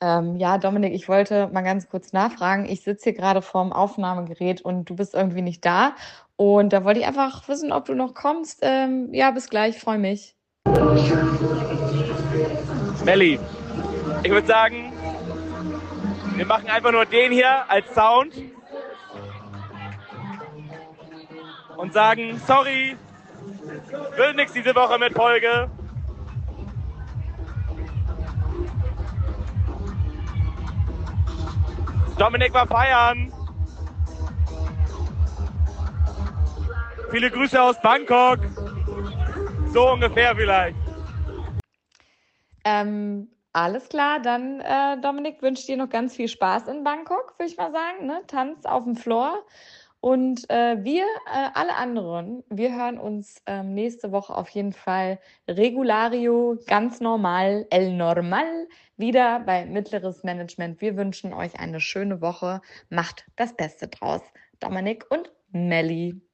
Ja, Dominik, ich wollte mal ganz kurz nachfragen. Ich sitze hier gerade vorm Aufnahmegerät und du bist irgendwie nicht da. Und da wollte ich einfach wissen, ob du noch kommst. Ja, bis gleich, freue mich. Melli, ich würde sagen, wir machen einfach nur den hier als Sound und sagen, sorry, wird nichts diese Woche mit Folge. Dominik war feiern. Viele Grüße aus Bangkok. So ungefähr vielleicht. Alles klar, dann Dominik, wünsche ich dir noch ganz viel Spaß in Bangkok, würde ich mal sagen. Ne? Tanz auf dem Floor. Und alle anderen, wir hören uns nächste Woche auf jeden Fall regulario, ganz normal, el normal, wieder bei Mittleres Management. Wir wünschen euch eine schöne Woche. Macht das Beste draus. Dominik und Melli.